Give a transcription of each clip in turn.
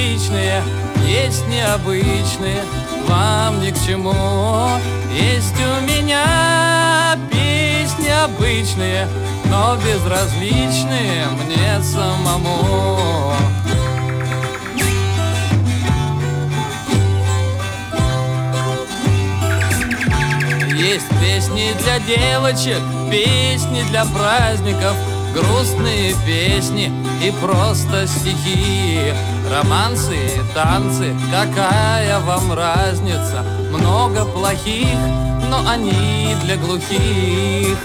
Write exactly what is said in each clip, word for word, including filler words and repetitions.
привычные, есть необычные, вам ни к чему. Есть у меня песни обычные, но безразличные мне самому. Есть песни для девочек, песни для праздников, грустные песни и просто стихи, романсы и танцы, какая вам разница? Много плохих, но они для глухих.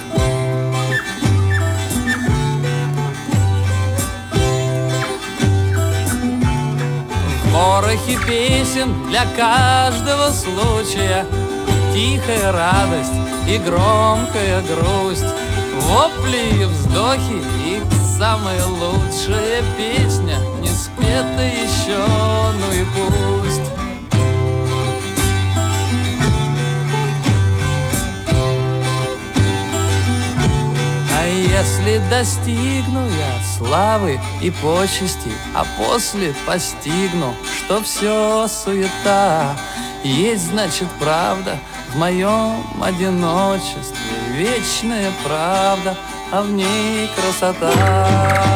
В ворохе песен для каждого случая тихая радость и громкая грусть, вопли и вздохи и самая лучшая песня не спета еще, ну и пусть. А если достигну я славы и почести, а после постигну, что все суета, есть, значит, правда в моем одиночестве, вечная правда, а в ней красота.